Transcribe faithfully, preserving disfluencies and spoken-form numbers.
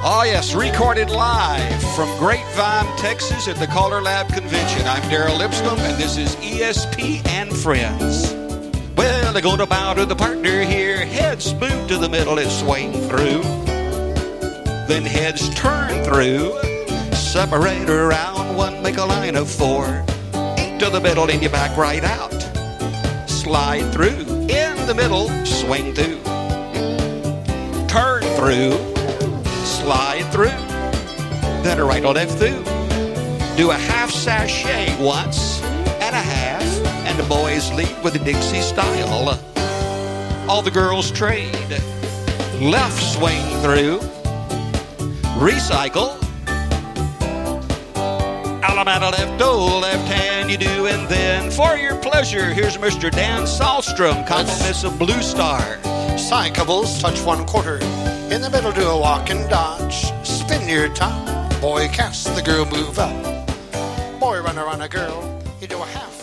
Oh, yes, recorded live from Grapevine, Texas at the Caller Lab Convention. I'm Daryl Lipscomb, and this is E S P and Friends. Well, they're going to bow to the partner here. Heads move to the middle and swing through. Then heads turn through. Separate around one, make a line of four. Eight to the middle, and you back right out. Slide through. In the middle, swing through. Turn through. Slide through, then a right or left through. Do a half sachet once and a half, and the boys lead with the Dixie style. All the girls trade. Left swing through, recycle. Alabama left, oh, left hand you do, and then for your pleasure, here's Mister Dan Sahlstrom, compliments of Blue Star. Side couples, touch one quarter. In the middle, do a walk and dodge. Spin your top. Boy cast, the girl move up. Boy run around a girl. You do a half